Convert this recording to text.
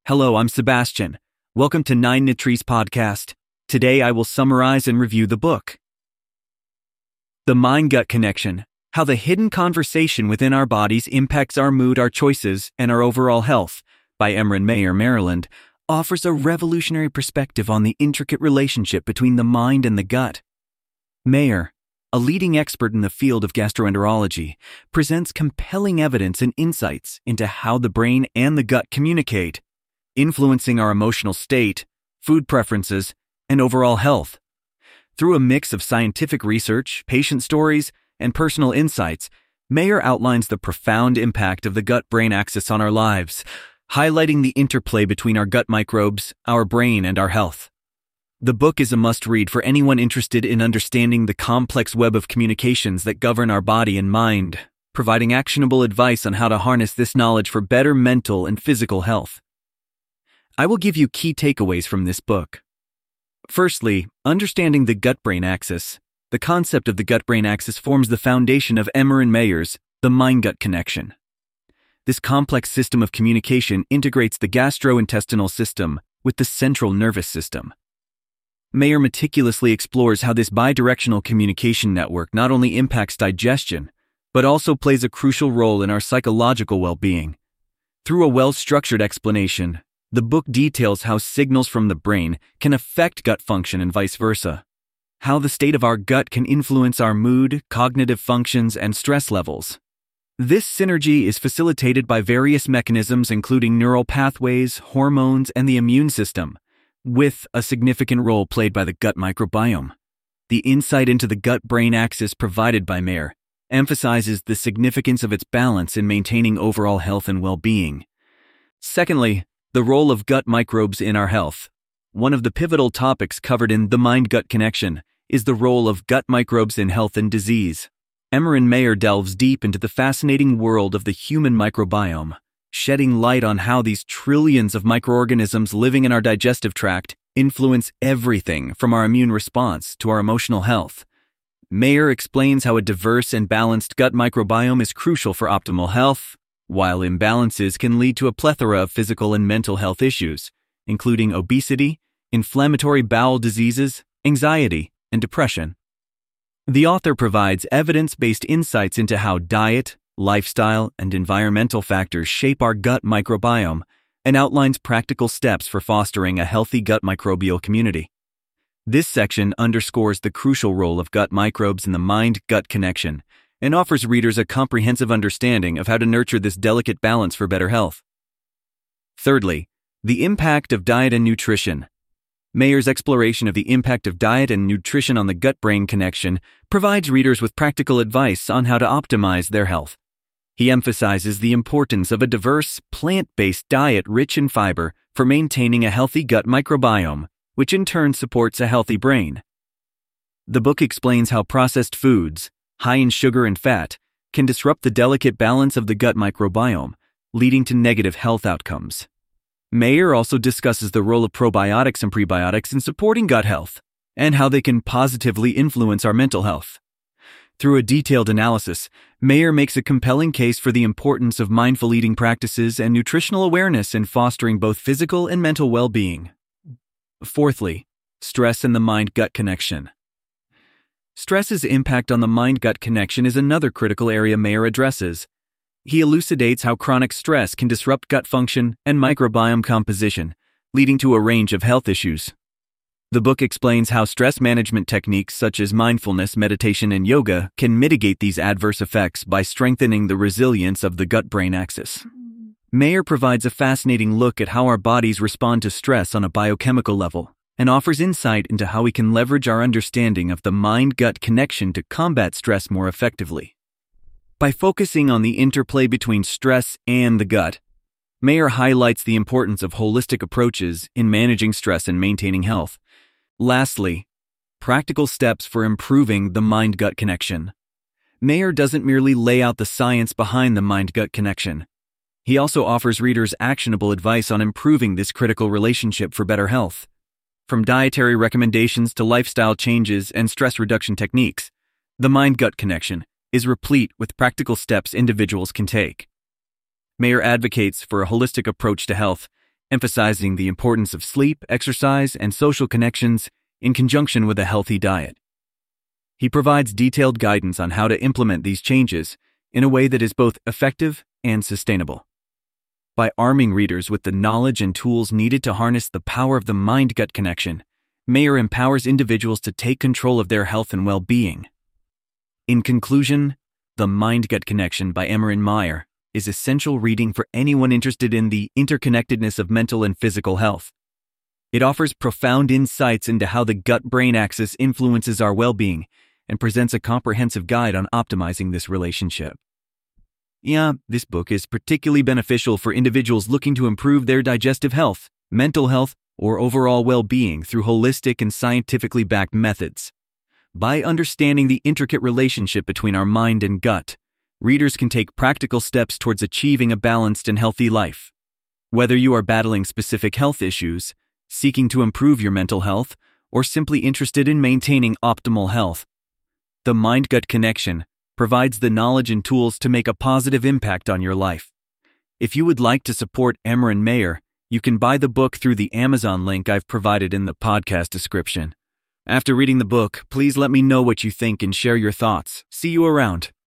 Hello, I'm Sebastian. Welcome to 9 Nutris Podcast. Today I will summarize and review the book. The Mind-Gut Connection: How the Hidden Conversation Within Our Bodies Impacts Our Mood, Our Choices, and Our Overall Health, by Emran Meyer, Maryland, offers a revolutionary perspective on the intricate relationship between the mind and the gut. Meyer, a leading expert in the field of gastroenterology, presents compelling evidence and insights into how the brain and the gut communicate, influencing our emotional state, food preferences, and overall health. Through a mix of scientific research, patient stories, and personal insights, Meyer outlines the profound impact of the gut-brain axis on our lives, highlighting the interplay between our gut microbes, our brain, and our health. The book is a must-read for anyone interested in understanding the complex web of communications that govern our body and mind, providing actionable advice on how to harness this knowledge for better mental and physical health. I will give you key takeaways from this book. Firstly, understanding the gut-brain axis. The concept of the gut-brain axis forms the foundation of Emran Meyer's The Mind-Gut Connection. This complex system of communication integrates the gastrointestinal system with the central nervous system. Meyer meticulously explores how this bidirectional communication network not only impacts digestion, but also plays a crucial role in our psychological well-being. Through a well-structured explanation, the book details how signals from the brain can affect gut function and vice versa, how the state of our gut can influence our mood, cognitive functions, and stress levels. This synergy is facilitated by various mechanisms including neural pathways, hormones, and the immune system, with a significant role played by the gut microbiome. The insight into the gut-brain axis provided by Meyer emphasizes the significance of its balance in maintaining overall health and well-being. Secondly, the role of gut microbes in our health. One of the pivotal topics covered in The Mind-Gut Connection is the role of gut microbes in health and disease. Emran Meyer delves deep into the fascinating world of the human microbiome, shedding light on how these trillions of microorganisms living in our digestive tract influence everything from our immune response to our emotional health. Meyer explains how a diverse and balanced gut microbiome is crucial for optimal health, while imbalances can lead to a plethora of physical and mental health issues, including obesity, inflammatory bowel diseases, anxiety, and depression. The author provides evidence-based insights into how diet, lifestyle, and environmental factors shape our gut microbiome and outlines practical steps for fostering a healthy gut microbial community. This section underscores the crucial role of gut microbes in the mind-gut connection and offers readers a comprehensive understanding of how to nurture this delicate balance for better health. Thirdly, the impact of diet and nutrition. Meyer's exploration of the impact of diet and nutrition on the gut-brain connection provides readers with practical advice on how to optimize their health. He emphasizes the importance of a diverse, plant-based diet rich in fiber for maintaining a healthy gut microbiome, which in turn supports a healthy brain. The book explains how processed foods, high in sugar and fat, can disrupt the delicate balance of the gut microbiome, leading to negative health outcomes. Meyer also discusses the role of probiotics and prebiotics in supporting gut health, and how they can positively influence our mental health. Through a detailed analysis, Meyer makes a compelling case for the importance of mindful eating practices and nutritional awareness in fostering both physical and mental well-being. Fourthly, stress and the mind-gut connection. Stress's impact on the mind-gut connection is another critical area Meyer addresses. He elucidates how chronic stress can disrupt gut function and microbiome composition, leading to a range of health issues. The book explains how stress management techniques such as mindfulness, meditation, and yoga can mitigate these adverse effects by strengthening the resilience of the gut-brain axis. Meyer provides a fascinating look at how our bodies respond to stress on a biochemical level and offers insight into how we can leverage our understanding of the mind-gut connection to combat stress more effectively. By focusing on the interplay between stress and the gut, Meyer highlights the importance of holistic approaches in managing stress and maintaining health. Lastly, practical steps for improving the mind-gut connection. Meyer doesn't merely lay out the science behind the mind-gut connection. He also offers readers actionable advice on improving this critical relationship for better health. From dietary recommendations to lifestyle changes and stress reduction techniques, the mind-gut connection is replete with practical steps individuals can take. Meyer advocates for a holistic approach to health, emphasizing the importance of sleep, exercise, and social connections in conjunction with a healthy diet. He provides detailed guidance on how to implement these changes in a way that is both effective and sustainable. By arming readers with the knowledge and tools needed to harness the power of the mind-gut connection, Mayer empowers individuals to take control of their health and well-being. In conclusion, The Mind-Gut Connection by Emeron Mayer is essential reading for anyone interested in the interconnectedness of mental and physical health. It offers profound insights into how the gut-brain axis influences our well-being and presents a comprehensive guide on optimizing this relationship. This book is particularly beneficial for individuals looking to improve their digestive health, mental health, or overall well-being through holistic and scientifically backed methods. By understanding the intricate relationship between our mind and gut, readers can take practical steps towards achieving a balanced and healthy life. Whether you are battling specific health issues, seeking to improve your mental health, or simply interested in maintaining optimal health, The Mind-Gut Connection provides the knowledge and tools to make a positive impact on your life. If you would like to support Emeron Mayer, you can buy the book through the Amazon link I've provided in the podcast description. After reading the book, please let me know what you think and share your thoughts. See you around.